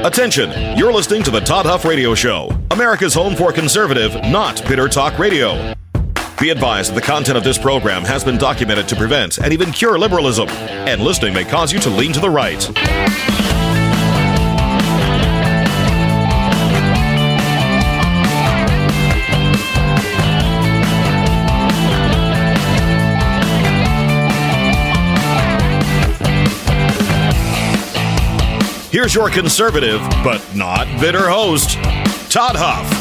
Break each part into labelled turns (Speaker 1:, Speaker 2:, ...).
Speaker 1: Attention, you're listening to the Todd Huff Radio Show, America's home for conservative, not bitter talk radio. Be advised that the content of this program has been documented to prevent and even cure liberalism, and listening may cause you to lean to the right. Here's your conservative, but not bitter host, Todd Huff.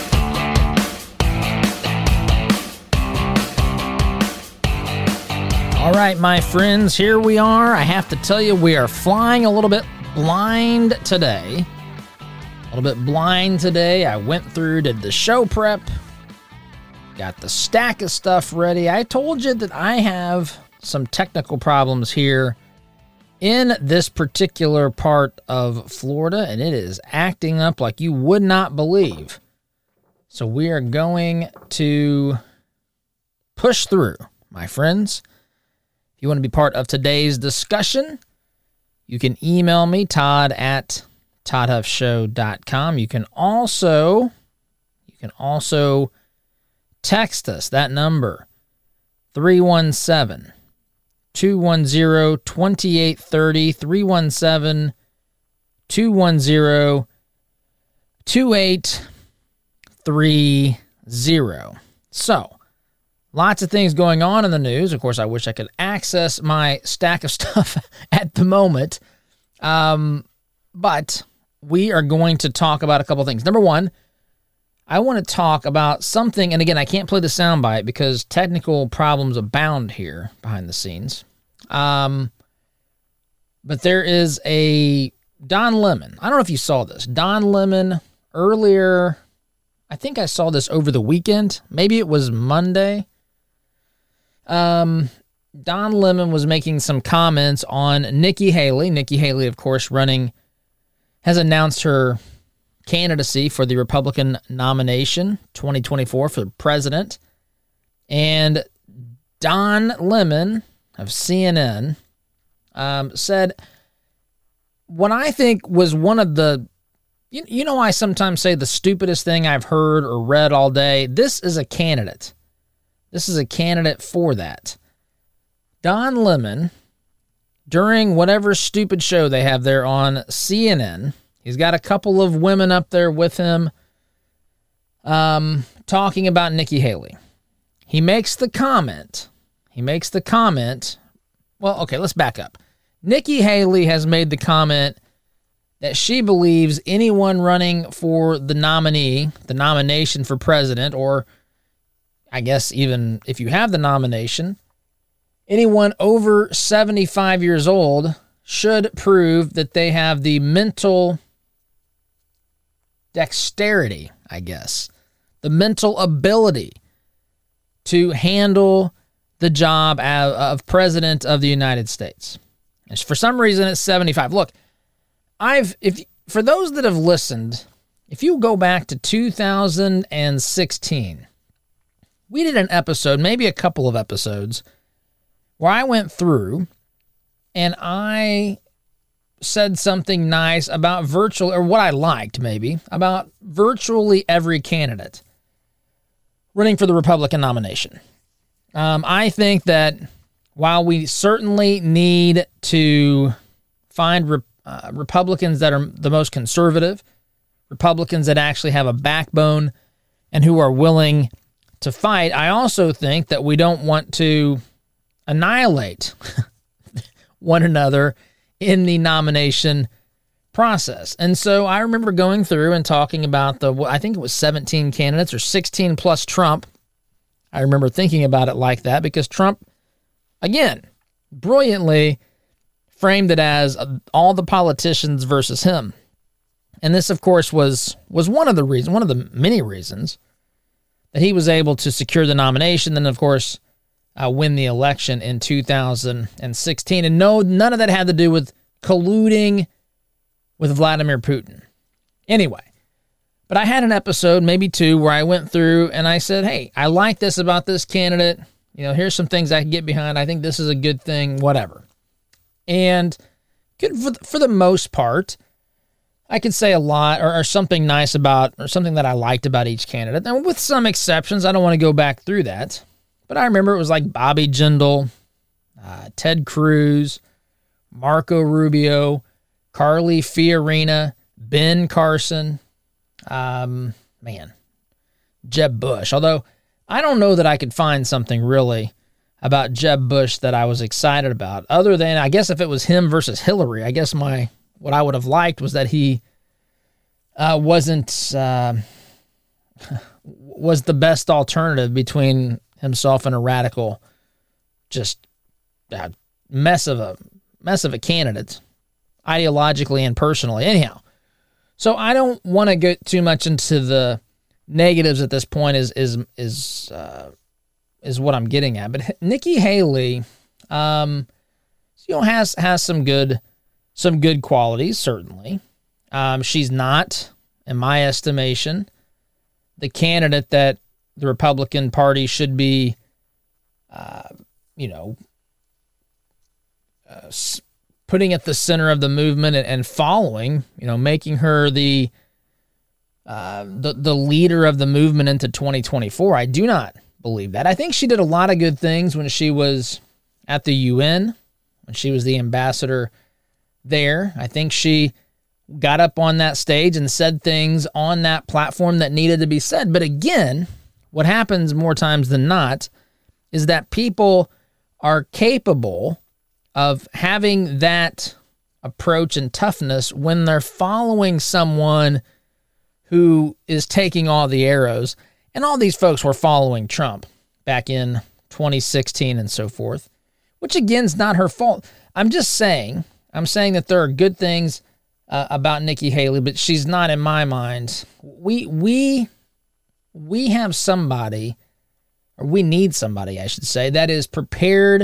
Speaker 2: All right, my friends, here we are. I have to tell you, we are flying a little bit blind today. I went through, did the show prep, got the stack of stuff ready. I told you that I have some technical problems here in this particular part of Florida, and it is acting up like you would not believe. So we are going to push through, my friends. If you want to be part of today's discussion, you can email me, Todd at ToddHuffShow.com. You can also text us, that number, 317 210-2830, 317-210-2830. So, lots of things going on in the news. Of course, I wish I could access my stack of stuff at the moment. But we are going to talk about a couple things. Number one, I want to talk about something, and again, I can't play the soundbite because technical problems abound here behind the scenes. But there is a Don Lemon. I don't know if you saw this. Don Lemon earlier, I think I saw this over the weekend. Maybe it was Monday. Don Lemon was making some comments on Nikki Haley. Nikki Haley, of course, has announced her candidacy for the Republican nomination 2024 for president. And Don Lemon of CNN said what I think was one of the, you know, I sometimes say the stupidest thing I've heard or read all day. This is a candidate. This is a candidate for that. Don Lemon, during whatever stupid show they have there on CNN, he's got a couple of women up there with him talking about Nikki Haley. He makes the comment. Well, okay, let's back up. Nikki Haley has made the comment that she believes anyone running for the nomination for president, or I guess even if you have the nomination, anyone over 75 years old should prove that they have the mental dexterity, I guess, the mental ability to handle the job of president of the United States. And for some reason, it's 75. Look, for those that have listened, if you go back to 2016, we did an episode, maybe a couple of episodes, where I went through and I said something nice about what I liked maybe, about virtually every candidate running for the Republican nomination. I think that while we certainly need to find Republicans that are the most conservative, Republicans that actually have a backbone and who are willing to fight, I also think that we don't want to annihilate one another in the nomination process. And so I remember going through and talking about I think it was 17 candidates or 16 plus Trump. I remember thinking about it like that because Trump, again, brilliantly framed it as all the politicians versus him. And this, of course, was one of the many reasons that he was able to secure the nomination, then, of course, win the election in 2016. And no, none of that had to do with colluding with Vladimir Putin. Anyway, but I had an episode, maybe two, where I went through and I said, hey, I like this about this candidate. You know, here's some things I can get behind. I think this is a good thing, whatever. And good for the most part, I could say a lot or something nice about, or something that I liked about each candidate. And with some exceptions, I don't want to go back through that. But I remember it was like Bobby Jindal, Ted Cruz, Marco Rubio, Carly Fiorina, Ben Carson, Jeb Bush. Although I don't know that I could find something really about Jeb Bush that I was excited about, other than, I guess, if it was him versus Hillary. I guess what I would have liked was that he was the best alternative between himself and a radical, just mess of a candidate, ideologically and personally. Anyhow, so I don't want to get too much into the negatives at this point. Is what I'm getting at. But Nikki Haley, has some good qualities, certainly. She's not, in my estimation, the candidate that the Republican Party should be, putting at the center of the movement and following, making her the leader of the movement into 2024. I do not believe that. I think she did a lot of good things when she was at the UN, when she was the ambassador there. I think she got up on that stage and said things on that platform that needed to be said. But again, what happens more times than not is that people are capable of having that approach and toughness when they're following someone who is taking all the arrows. And all these folks were following Trump back in 2016 and so forth, which again is not her fault. I'm saying that there are good things about Nikki Haley, but she's not, in my mind. We have somebody, or we need somebody, I should say, that is prepared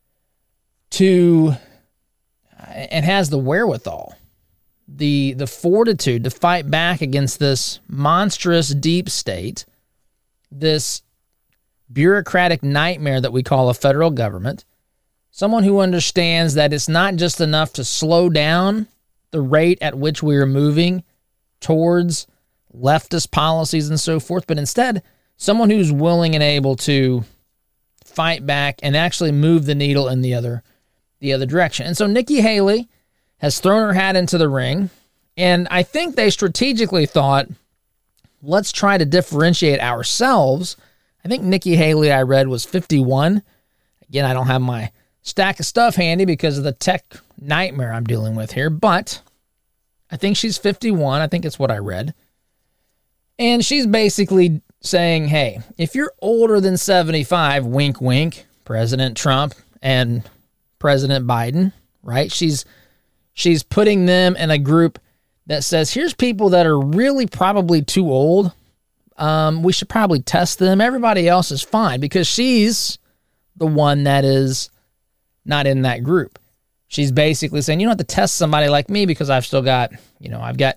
Speaker 2: to and has the wherewithal, the fortitude to fight back against this monstrous deep state, this bureaucratic nightmare that we call a federal government. Someone who understands that it's not just enough to slow down the rate at which we are moving towards leftist policies and so forth, but instead someone who's willing and able to fight back and actually move the needle in the other direction. And so Nikki Haley has thrown her hat into the ring, and I think they strategically thought, let's try to differentiate ourselves. I think Nikki Haley, I read, was 51. Again, I don't have my stack of stuff handy because of the tech nightmare I'm dealing with here, but I think she's 51. I think it's what I read. And she's basically saying, hey, if you're older than 75, wink, wink, President Trump and President Biden, right? She's putting them in a group that says, here's people that are really probably too old. We should probably test them. Everybody else is fine, because she's the one that is not in that group. She's basically saying, you don't have to test somebody like me because I've still got, I've got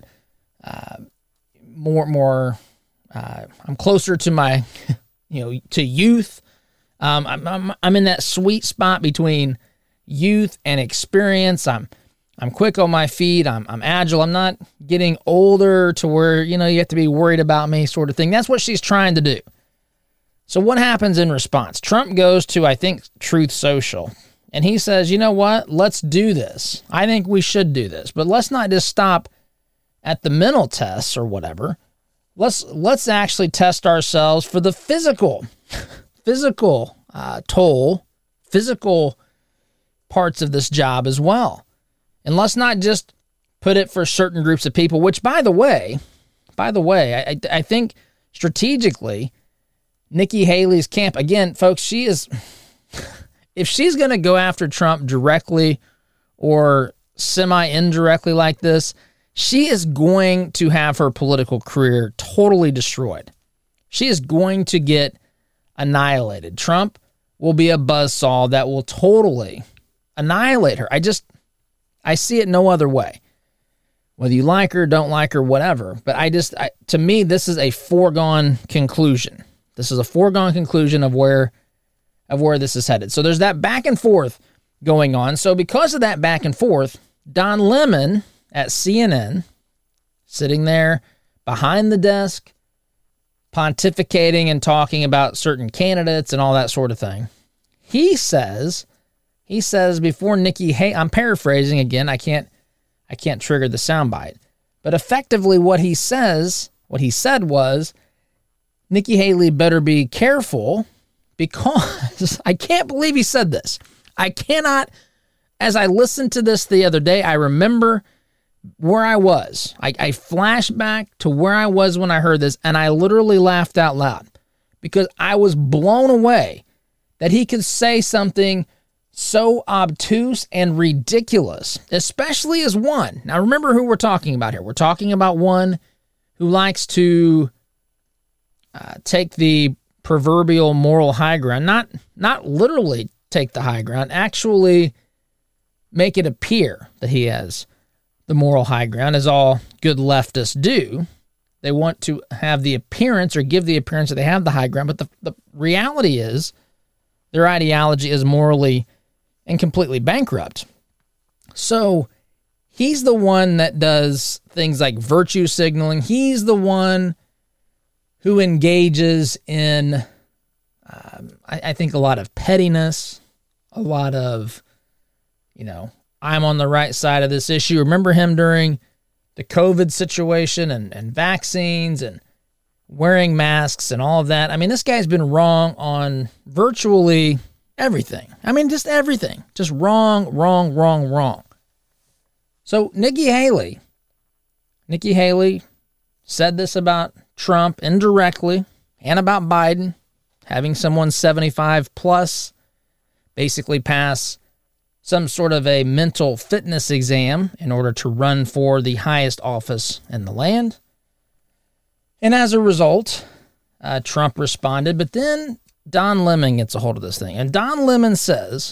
Speaker 2: more. I'm closer to my, to youth. I'm in that sweet spot between youth and experience. I'm quick on my feet. I'm agile. I'm not getting older to where, you have to be worried about me, sort of thing. That's what she's trying to do. So what happens in response? Trump goes to, I think, Truth Social, and he says, you know what? Let's do this. I think we should do this, but let's not just stop at the mental tests or whatever. Let's actually test ourselves for the physical toll, physical parts of this job as well. And let's not just put it for certain groups of people, which, by the way, I think strategically, Nikki Haley's camp, again, folks, she is, if she's going to go after Trump directly or semi-indirectly like this, she is going to have her political career totally destroyed. She is going to get annihilated. Trump will be a buzzsaw that will totally annihilate her. I see it no other way. Whether you like her, don't like her, whatever. But to me, this is a foregone conclusion. This is a foregone conclusion of where this is headed. So there's that back and forth going on. So because of that back and forth, Don Lemon at CNN sitting there behind the desk, pontificating and talking about certain candidates and all that sort of thing. He says before Nikki Haley, I'm paraphrasing again, I can't trigger the soundbite, but effectively what he said was, Nikki Haley better be careful, because I can't believe he said this. I cannot, as I listened to this the other day, I remember where I was. I flashed back to where I was when I heard this, and I literally laughed out loud because I was blown away that he could say something so obtuse and ridiculous, especially as one. Now remember who we're talking about here. We're talking about one who likes to take the proverbial moral high ground, not literally take the high ground, actually make it appear that he has the moral high ground, as all good leftists do. They want to have the appearance or give the appearance that they have the high ground, but the reality is their ideology is morally and completely bankrupt. So he's the one that does things like virtue signaling. He's the one who engages in, I think, a lot of pettiness, a lot of, I'm on the right side of this issue. Remember him during the COVID situation and vaccines and wearing masks and all of that. I mean, this guy's been wrong on virtually everything. I mean, just everything. Just wrong. So Nikki Haley said this about Trump indirectly and about Biden, having someone 75 plus basically pass some sort of a mental fitness exam in order to run for the highest office in the land. And as a result, Trump responded, but then Don Lemon gets a hold of this thing. And Don Lemon says,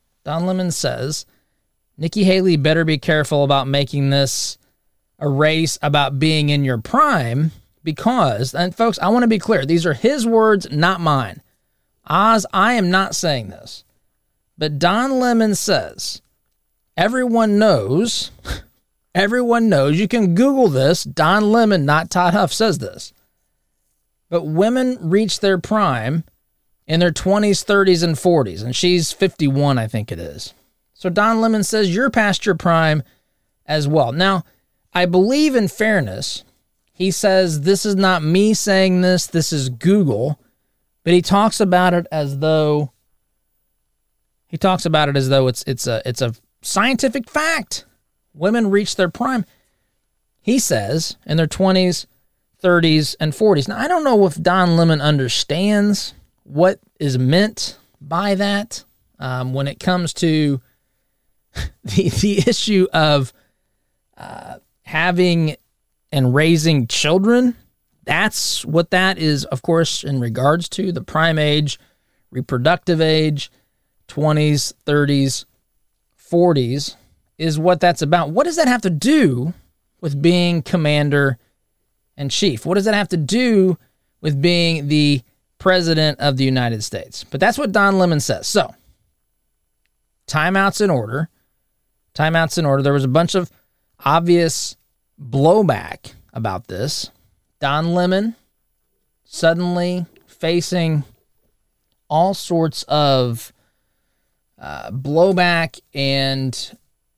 Speaker 2: Nikki Haley better be careful about making this a race about being in your prime, because, and folks, I want to be clear, these are his words, not mine. Oz, I am not saying this. But Don Lemon says, everyone knows, you can Google this, Don Lemon, not Todd Huff, says this. But women reach their prime in their 20s, 30s, and 40s, and she's 51, I think it is. So Don Lemon says, you're past your prime as well. Now, I believe in fairness, he says, this is not me saying this is Google, but he talks about it as though it's a scientific fact. Women reach their prime, he says, in their 20s, 30s, and 40s. Now, I don't know if Don Lemon understands what is meant by that when it comes to the issue of having and raising children. That's what that is, of course, in regards to the prime age, reproductive age, 20s, 30s, 40s, is what that's about. What does that have to do with being commander in chief? What does that have to do with being the president of the United States? But that's what Don Lemon says. So, timeouts in order. There was a bunch of obvious blowback about this. Don Lemon suddenly facing all sorts of blowback, and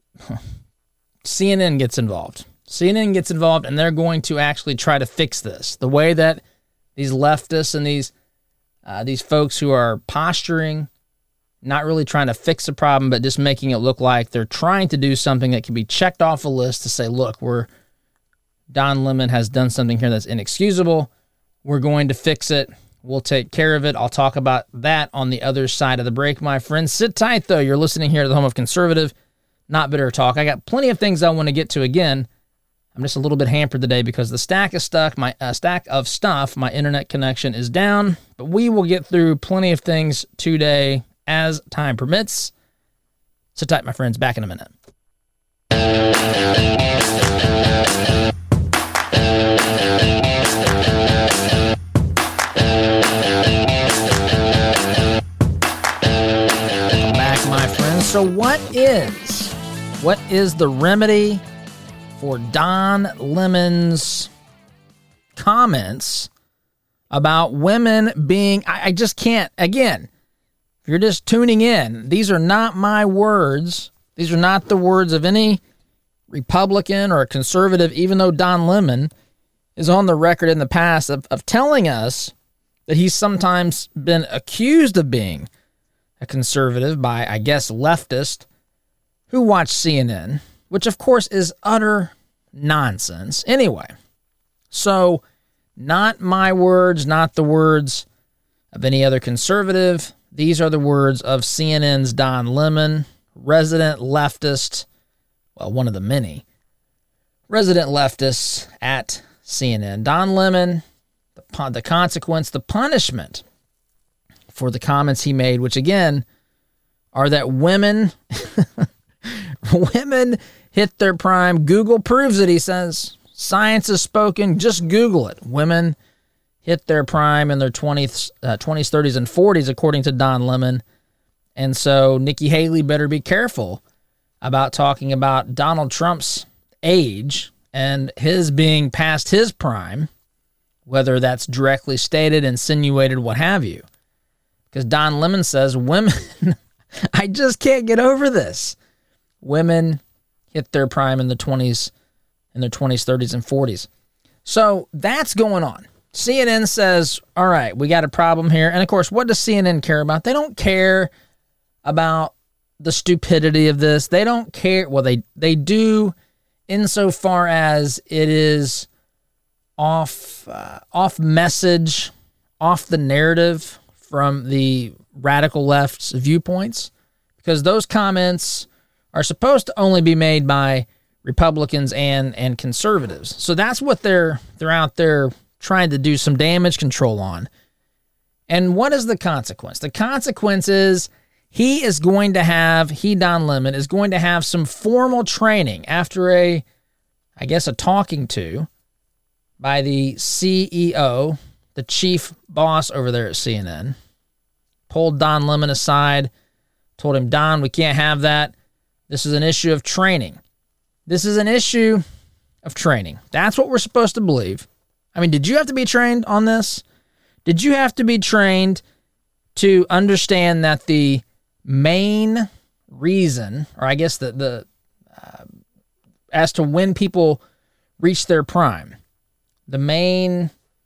Speaker 2: CNN gets involved. And they're going to actually try to fix this. The way that these leftists and these folks who are posturing, not really trying to fix the problem, but just making it look like they're trying to do something that can be checked off a list to say, look, Don Lemon has done something here that's inexcusable. We're going to fix it. We'll take care of it. I'll talk about that on the other side of the break, my friends. Sit tight, though. You're listening here to the home of conservative, not bitter talk. I got plenty of things I want to get to again. I'm just a little bit hampered today because the stack of stuff, my internet connection is down, but we will get through plenty of things today as time permits. Sit tight, my friends. Back in a minute. So what is the remedy for Don Lemon's comments about women being, I just can't, again, if you're just tuning in, these are not my words. These are not the words of any Republican or conservative, even though Don Lemon is on the record in the past of telling us that he's sometimes been accused of being a conservative by, I guess, leftists who watch CNN, which of course is utter nonsense. Anyway, so not my words, not the words of any other conservative. These are the words of CNN's Don Lemon, resident leftist, well, one of the many resident leftists at CNN. Don Lemon, the consequence, the punishment for the comments he made, which again are that women hit their prime. Google proves it, he says. Science has spoken. Just Google it. Women hit their prime in their 20s, 30s, and 40s, according to Don Lemon. And so Nikki Haley better be careful about talking about Donald Trump's age and his being past his prime, whether that's directly stated, insinuated, what have you. Because Don Lemon says women, I just can't get over this. Women hit their prime in their 20s, 30s, and 40s. So that's going on. CNN says, all right, we got a problem here. And of course, what does CNN care about? They don't care about the stupidity of this. They don't care. Well, they do insofar as it is off message, off the narrative from the radical left's viewpoints, because those comments are supposed to only be made by Republicans and conservatives. So that's what they're out there trying to do some damage control on. And what is the consequence? The consequence is Don Lemon is going to have some formal training after a talking to by the CEO, the chief boss over there at CNN, pulled Don Lemon aside, told him, Don, we can't have that. This is an issue of training. This is an issue of training. That's what we're supposed to believe. I mean, did you have to be trained on this? Did you have to be trained to understand that the main reason, or I guess the as to when people reach their prime, the main,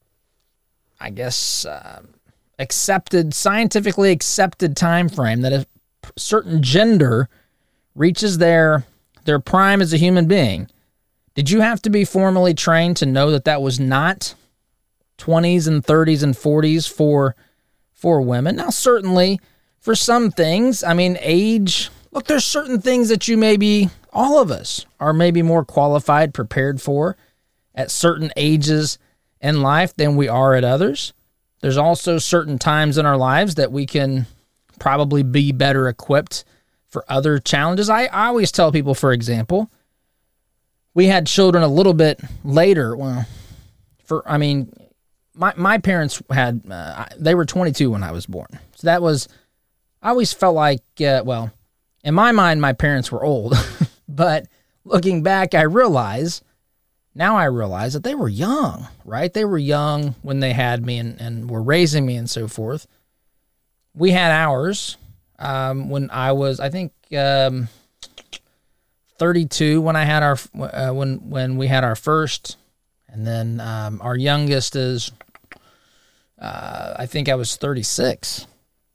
Speaker 2: scientifically accepted time frame that a certain gender reaches their prime as a human being, did you have to be formally trained to know that was not 20s and 30s and 40s for women? Now, certainly for some things, I mean, age, look, there's certain things that all of us are maybe more qualified, prepared for at certain ages in life than we are at others. There's also certain times in our lives that we can probably be better equipped for other challenges. I always tell people, for example, we had children a little bit later. Well, my parents had, they were 22 when I was born. So that was, I always felt like, in my mind, my parents were old. But looking back, I realize that they were young, right? They were young when they had me and were raising me and so forth. We had ours when I was, 32 when I had our when we had our first, and then our youngest is I think I was 36.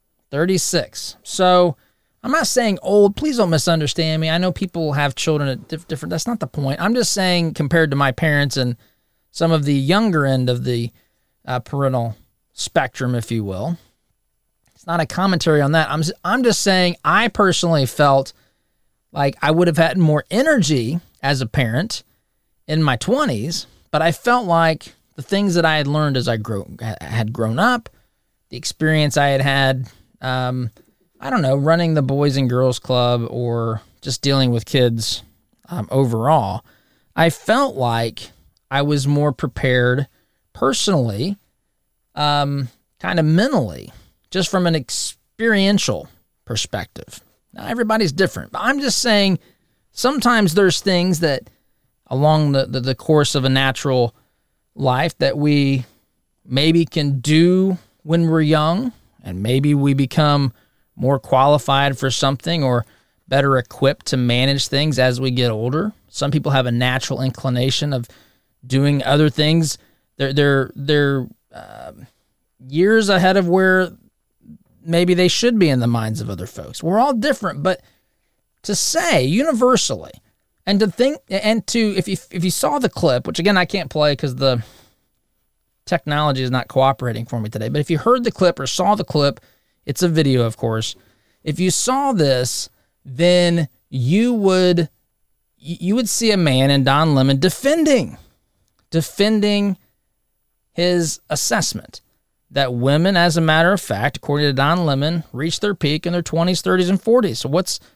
Speaker 2: So I'm not saying old. Please don't misunderstand me. I know people have children at different. That's not the point. I'm just saying compared to my parents and some of the younger end of the parental spectrum, if you will. It's not a commentary on that. I'm just saying I personally felt like I would have had more energy as a parent in my 20s, but I felt like the things that I had learned as I had grown up, the experience I had, running the Boys and Girls Club or just dealing with kids overall, I felt like I was more prepared personally, kind of mentally, just from an experiential perspective. Now, everybody's different, but I'm just saying sometimes there's things that along the course of a natural life that we maybe can do when we're young, and maybe we become more qualified for something or better equipped to manage things as we get older. Some people have a natural inclination of doing other things. They're years ahead of where maybe they should be in the minds of other folks. We're all different, but to say universally, and to think, and to if you saw the clip, which again I can't play because the technology is not cooperating for me today, but if you heard the clip or saw the clip, it's a video, of course. If you saw this, then you would see a man in Don Lemon defending his assessment that women, as a matter of fact, according to Don Lemon, reach their peak in their 20s, 30s, and 40s. So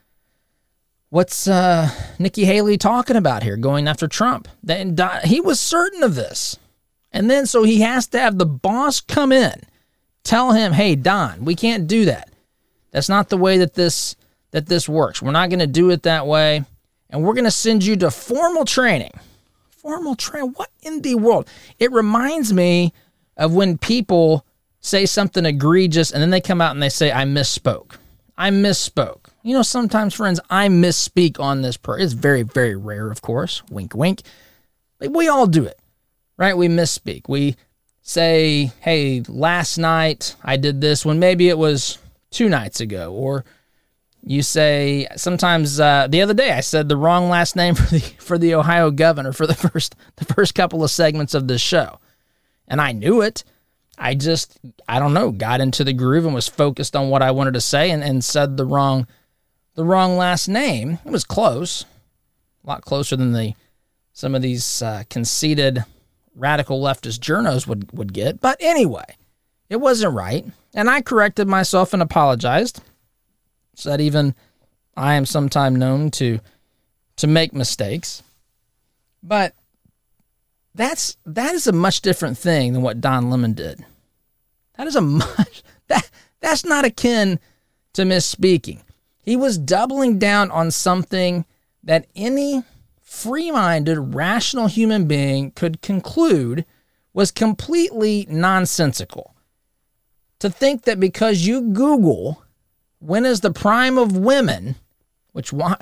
Speaker 2: what's Nikki Haley talking about here, going after Trump? He was certain of this. And then so he has to have the boss come in, tell him, hey, Don, we can't do that. That's not the way that this works. We're not going to do it that way. And we're going to send you to formal training. Formal training? What in the world? It reminds me of when people say something egregious and then they come out and they say, I misspoke. I misspoke. You know, sometimes, friends, I misspeak on this It's very, very rare, of course. Wink, wink. But we all do it, right? We misspeak. We say, hey, last night I did this when maybe it was 2 nights ago. Or you say, sometimes the other day I said the wrong last name for the Ohio governor for the first couple of segments of this show. And I knew it. I don't know, got into the groove and was focused on what I wanted to say and said the wrong last name. It was close, a lot closer than some of these conceited radical leftist journos would get. But anyway, it wasn't right. And I corrected myself and apologized. Said even I am sometimes known to make mistakes. But that is a much different thing than what Don Lemon did. That's not akin to misspeaking. He was doubling down on something that any free-minded, rational human being could conclude was completely nonsensical. To think that because you Google when is the prime of women, which why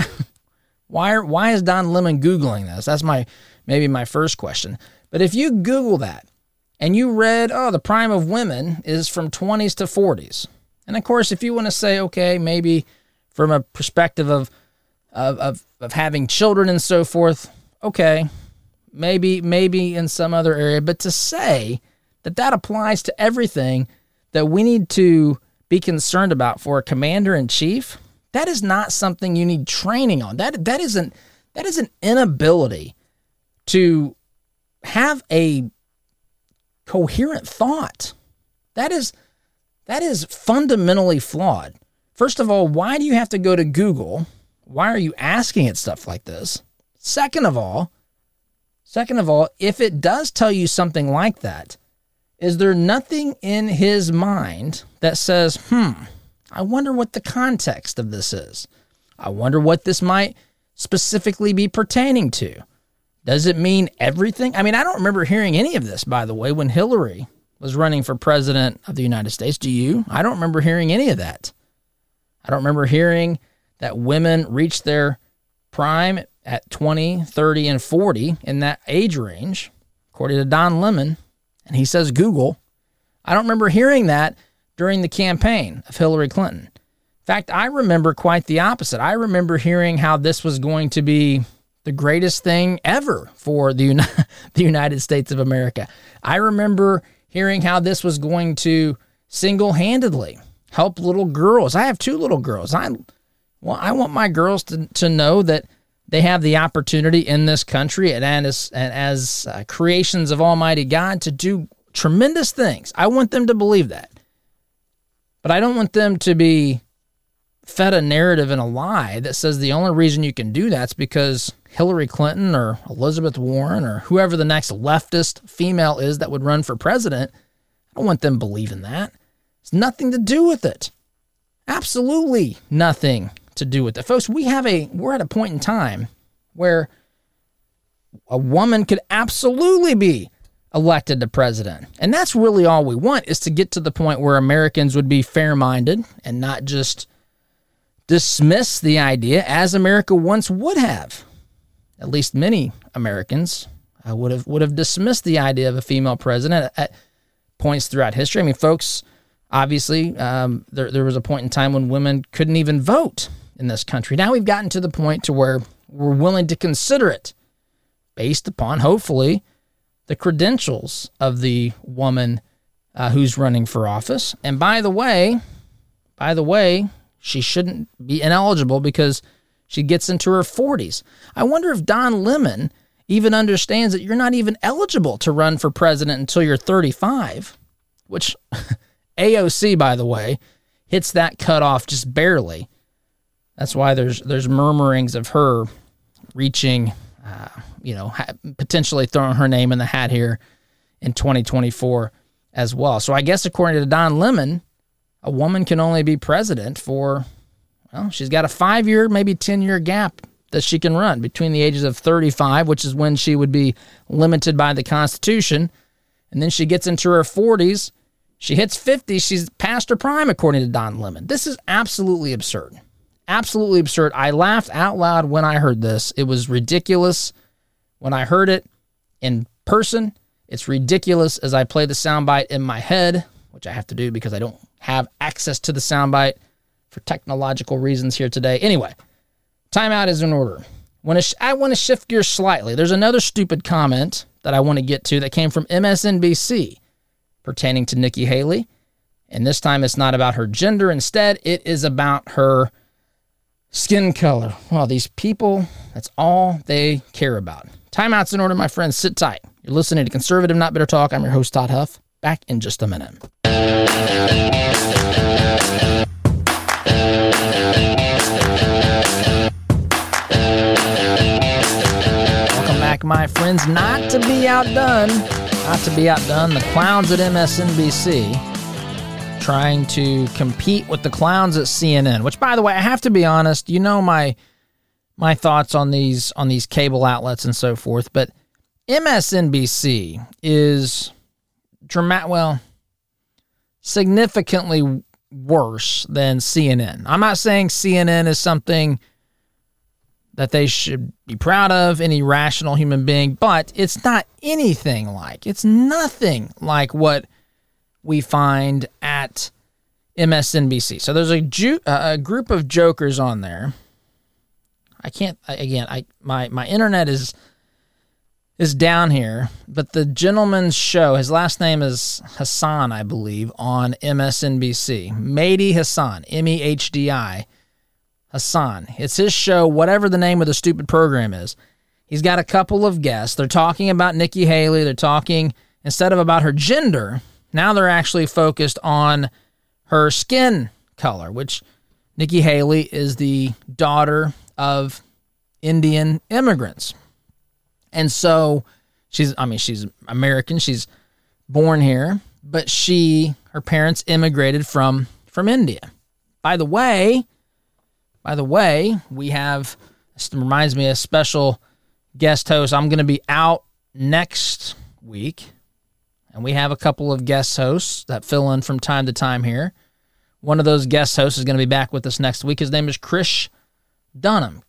Speaker 2: is Don Lemon Googling this? That's maybe my first question. But if you Google that and you read, the prime of women is from 20s to 40s. And of course, if you want to say, okay, maybe from a perspective of having children and so forth, okay, maybe in some other area. But to say that applies to everything that we need to be concerned about for a commander-in-chief, that is not something you need training on. That is an inability to have a coherent thought. That is fundamentally flawed. First of all, why do you have to go to Google? Why are you asking it stuff like this? Second of all, if it does tell you something like that, is there nothing in his mind that says, I wonder what the context of this is? I wonder what this might specifically be pertaining to. Does it mean everything? I mean, I don't remember hearing any of this, by the way, when Hillary was running for president of the United States. Do you? I don't remember hearing any of that. I don't remember hearing that women reach their prime at 20, 30, and 40 in that age range, according to Don Lemon, and he says Google. I don't remember hearing that during the campaign of Hillary Clinton. In fact, I remember quite the opposite. I remember hearing how this was going to be the greatest thing ever for the United States of America. I remember hearing how this was going to single-handedly help little girls. I have 2 little girls. I want my girls to know that they have the opportunity in this country and as creations of Almighty God to do tremendous things. I want them to believe that. But I don't want them to be fed a narrative and a lie that says the only reason you can do that's because Hillary Clinton or Elizabeth Warren or whoever the next leftist female is that would run for president. I don't want them believing that. It's nothing to do with it. Absolutely nothing to do with it. Folks, we're at a point in time where a woman could absolutely be elected to president. And that's really all we want, is to get to the point where Americans would be fair-minded and not just dismiss the idea, as America once would have. At least many Americans would have dismissed the idea of a female president at points throughout history. I mean, folks, obviously, there was a point in time when women couldn't even vote in this country. Now we've gotten to the point to where we're willing to consider it based upon, hopefully, the credentials of the woman who's running for office. And by the way, she shouldn't be ineligible because she gets into her 40s. I wonder if Don Lemon even understands that you're not even eligible to run for president until you're 35, which AOC, by the way, hits that cutoff just barely. That's why there's murmurings of her reaching, potentially throwing her name in the hat here in 2024 as well. So I guess according to Don Lemon, a woman can only be president for, she's got a 5-year, maybe 10-year gap that she can run between the ages of 35, which is when she would be limited by the Constitution, and then she gets into her 40s. She hits 50, she's past her prime, according to Don Lemon. This is absolutely absurd. Absolutely absurd. I laughed out loud when I heard this. It was ridiculous when I heard it in person. It's ridiculous as I play the soundbite in my head, which I have to do because I don't have access to the soundbite for technological reasons here today. Anyway, timeout is in order. I want to shift gears slightly. There's another stupid comment that I want to get to that came from MSNBC pertaining to Nikki Haley. And this time it's not about her gender. Instead, it is about her skin color. Well, these people, that's all they care about. Timeout's in order, my friends. Sit tight. You're listening to Conservative Not Bitter Talk. I'm your host, Todd Huff. Back in just a minute. Welcome back, my friends. Not to be outdone. The clowns at MSNBC trying to compete with the clowns at CNN, which, by the way, I have to be honest, you know my thoughts on these cable outlets and so forth, but MSNBC is significantly worse than CNN. I'm not saying CNN is something that they should be proud of, any rational human being, but it's nothing like what we find at MSNBC. So there's a group of jokers on there. My internet is down here, but the gentleman's show, his last name is Hassan, I believe, on MSNBC. Mehdi Hassan, Mehdi Hassan. It's his show, whatever the name of the stupid program is. He's got a couple of guests. They're talking about Nikki Haley. They're talking, instead of about her gender, now they're actually focused on her skin color, which Nikki Haley is the daughter of Indian immigrants. And so she's American. She's born here, but her parents immigrated from India. By the way, we have, this reminds me, a special guest host. I'm going to be out next week, and we have a couple of guest hosts that fill in from time to time here. One of those guest hosts is going to be back with us next week. His name is Krish Dunham,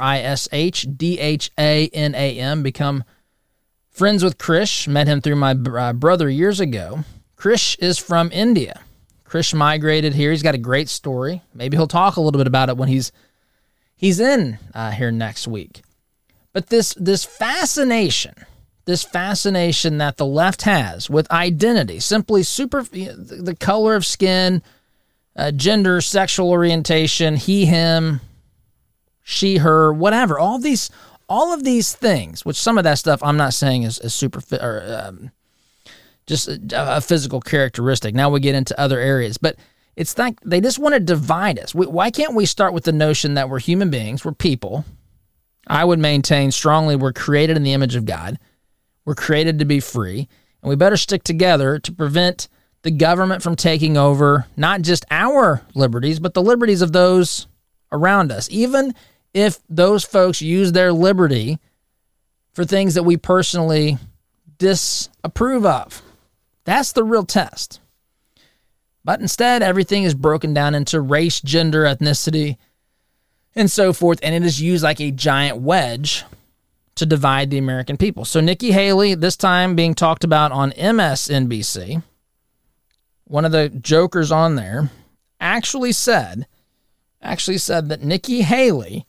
Speaker 2: KRISHDHANAM. Become friends with Krish. Met him through my brother years ago. Krish is from India. Krish migrated here. He's got a great story. Maybe he'll talk a little bit about it when he's in here next week. But this fascination that the left has with identity, simply the color of skin, gender, sexual orientation, he, him, she, her, whatever, all of these things, which some of that stuff I'm not saying is super or just a physical characteristic. Now we get into other areas, but it's like they just want to divide us. Why can't we start with the notion that we're human beings, we're people? I would maintain strongly we're created in the image of God. We're created to be free, and we better stick together to prevent the government from taking over not just our liberties, but the liberties of those around us. Even if those folks use their liberty for things that we personally disapprove of. That's the real test. But instead, everything is broken down into race, gender, ethnicity, and so forth, and it is used like a giant wedge to divide the American people. So Nikki Haley, this time being talked about on MSNBC, one of the jokers on there, actually said that Nikki Haley,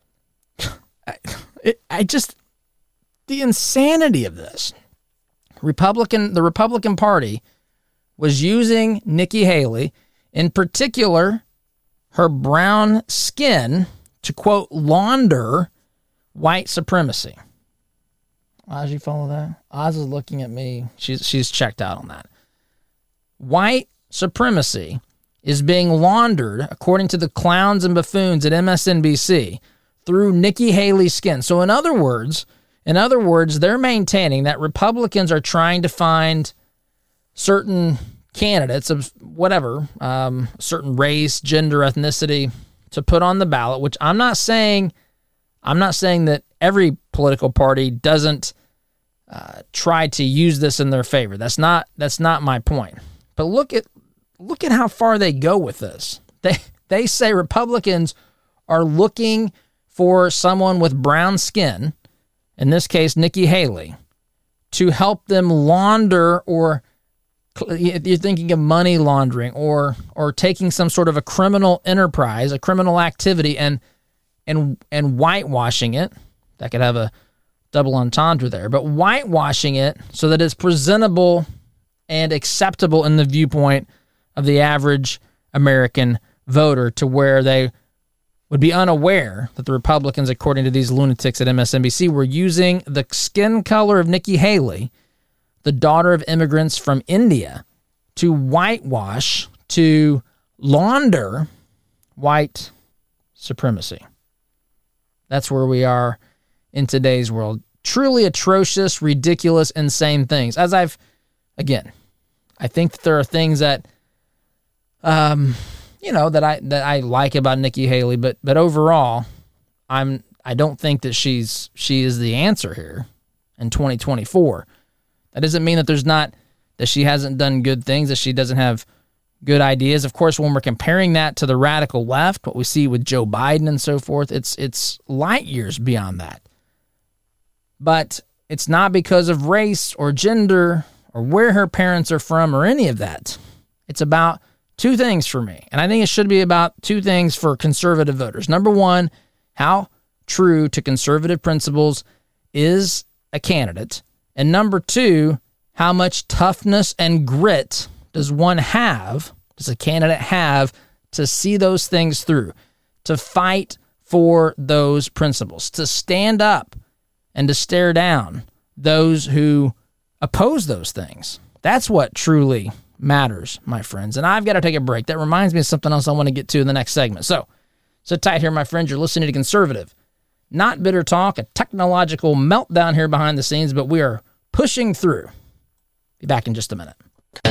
Speaker 2: the insanity of this. The Republican Party was using Nikki Haley, in particular, her brown skin, to, quote, launder white supremacy. Oz, you follow that? Oz is looking at me. She's checked out on that. White supremacy is being laundered, according to the clowns and buffoons at MSNBC, through Nikki Haley's skin. So in other words, they're maintaining that Republicans are trying to find certain candidates of whatever, certain race, gender, ethnicity to put on the ballot, which I'm not saying that every political party doesn't try to use this in their favor. That's not my point. But look at how far they go with this. They say Republicans are looking for someone with brown skin, in this case Nikki Haley, to help them launder, or you're thinking of money laundering or taking some sort of a criminal enterprise, a criminal activity, and whitewashing it. That could have a double entendre there, but whitewashing it so that it's presentable and acceptable in the viewpoint of the average American voter, to where they would be unaware that the Republicans, according to these lunatics at MSNBC, were using the skin color of Nikki Haley, the daughter of immigrants from India, to whitewash, to launder white supremacy. That's where we are in today's world. Truly atrocious, ridiculous, insane things. I think that there are things that, that I like about Nikki Haley, but overall, I don't think that she is the answer here in 2024. That doesn't mean that she hasn't done good things, that she doesn't have good ideas. Of course, when we're comparing that to the radical left, what we see with Joe Biden and so forth, it's light years beyond that. But it's not because of race or gender or where her parents are from or any of that. It's about two things for me. And I think it should be about two things for conservative voters. Number one, how true to conservative principles is a candidate. And number two, how much toughness and grit does a candidate have to see those things through, to fight for those principles, to stand up and to stare down those who oppose those things. That's what truly matters, my friends. And I've got to take a break. That reminds me of something else I want to get to in the next segment. So sit tight here, my friends. You're listening to Conservative, Not Bitter Talk, a technological meltdown here behind the scenes, but we are pushing through. Be back in just a minute.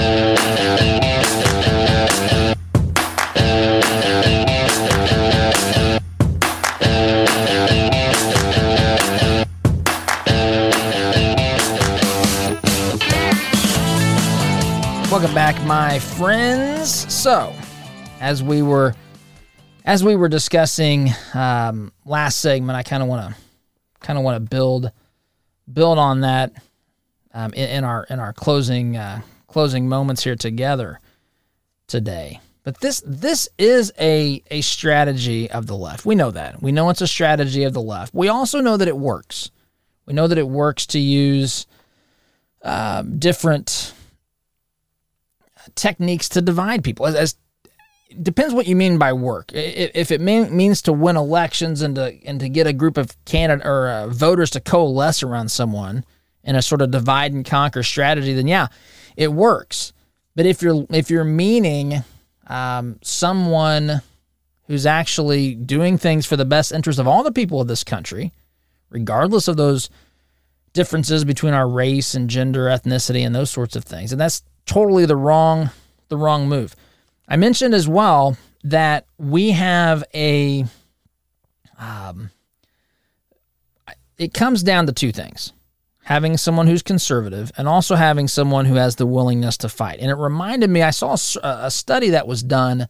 Speaker 2: Welcome back, my friends. So, as we were discussing last segment, I kind of want to build on that in our closing moments here together today. But this is a strategy of the left. We know that. We know it's a strategy of the left. We also know that it works. We know that it works to use different techniques to divide people. As depends what you mean by work. If it means to win elections and to get a group of voters to coalesce around someone in a sort of divide and conquer strategy, then yeah, it works. But if you're meaning someone who's actually doing things for the best interest of all the people of this country, regardless of those differences between our race and gender, ethnicity, and those sorts of things, and that's totally the wrong move. I mentioned as well that we have it comes down to two things: having someone who's conservative and also having someone who has the willingness to fight. And it reminded me, I saw a study that was done.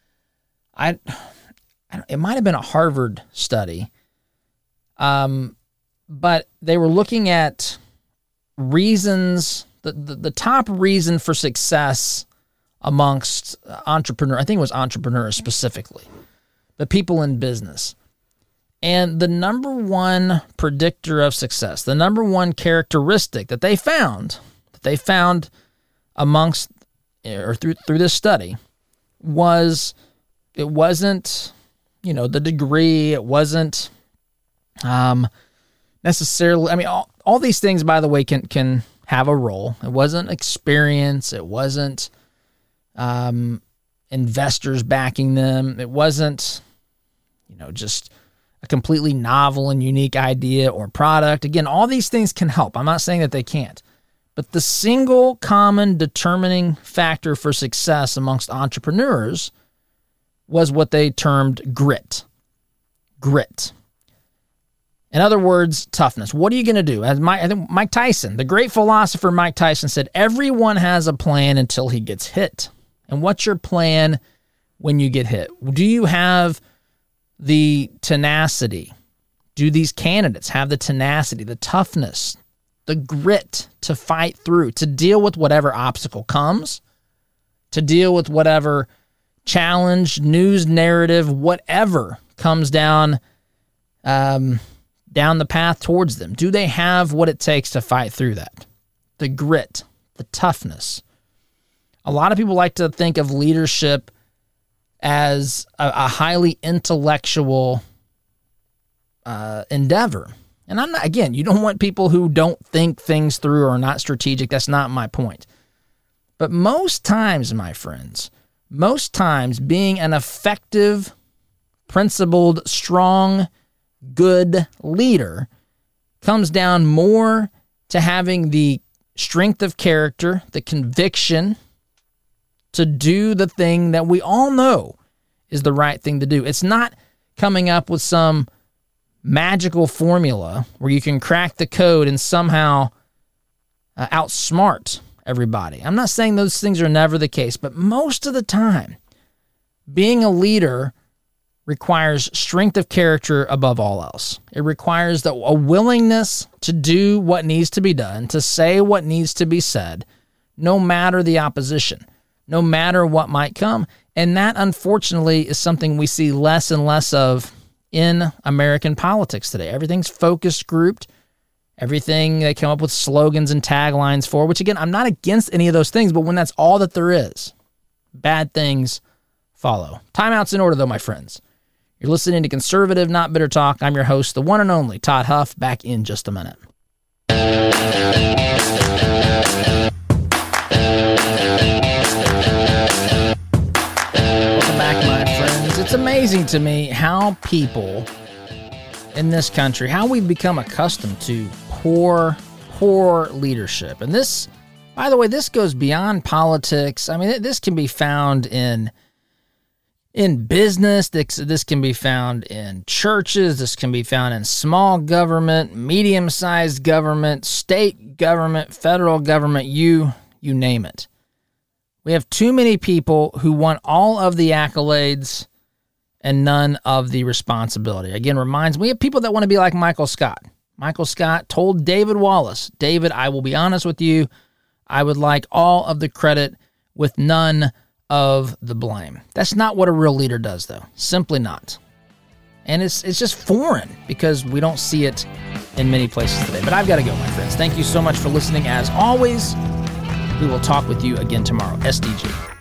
Speaker 2: It might have been a Harvard study, but they were looking at reasons, the top reason for success amongst entrepreneurs. I think it was entrepreneurs specifically, but people in business. And the number one predictor of success, the number one characteristic that they found amongst or through this study was, it wasn't, the degree, it wasn't necessarily, I mean, all these things, by the way, can have a role. It wasn't experience. It wasn't investors backing them. It wasn't, just a completely novel and unique idea or product. Again, all these things can help. I'm not saying that they can't. But the single common determining factor for success amongst entrepreneurs was what they termed grit. Grit. In other words, toughness. What are you going to do? As I think Mike Tyson, the great philosopher Mike Tyson said, everyone has a plan until he gets hit. And what's your plan when you get hit? Do you have the tenacity? Do these candidates have the tenacity, the toughness, the grit to fight through, to deal with whatever obstacle comes, to deal with whatever challenge, news narrative, whatever comes down the path towards them? Do they have what it takes to fight through that? The grit, the toughness. A lot of people like to think of leadership as a highly intellectual endeavor. And I'm not, again, you don't want people who don't think things through or are not strategic. That's not my point. But most times, my friends, being an effective, principled, strong, good leader comes down more to having the strength of character, the conviction to do the thing that we all know is the right thing to do. It's not coming up with some magical formula where you can crack the code and somehow outsmart everybody. I'm not saying those things are never the case, but most of the time, being a leader requires strength of character above all else. It requires a willingness to do what needs to be done, to say what needs to be said, no matter the opposition, no matter what might come. And that, unfortunately, is something we see less and less of in American politics today. Everything's focus grouped. Everything they come up with slogans and taglines for, which, again, I'm not against any of those things, but when that's all that there is, bad things follow. Timeout's in order, though, my friends. You're listening to Conservative Not Bitter Talk. I'm your host, the one and only Todd Huff. Back in just a minute. Welcome back, my friends. It's amazing to me how people in this country, how we've become accustomed to poor leadership. And this, by the way, this goes beyond politics. I mean, this can be found in business. This can be found in churches. This can be found in small government, medium-sized government, state government, federal government, you name it. We have too many people who want all of the accolades and none of the responsibility. Again, reminds me of people that want to be like Michael Scott. Michael Scott told David Wallace, David, I will be honest with you, I would like all of the credit with none of the blame. That's not what a real leader does, though. Simply not. And it's just foreign because we don't see it in many places today. But I've got to go, my friends. Thank you so much for listening. As always, we will talk with you again tomorrow. SDG.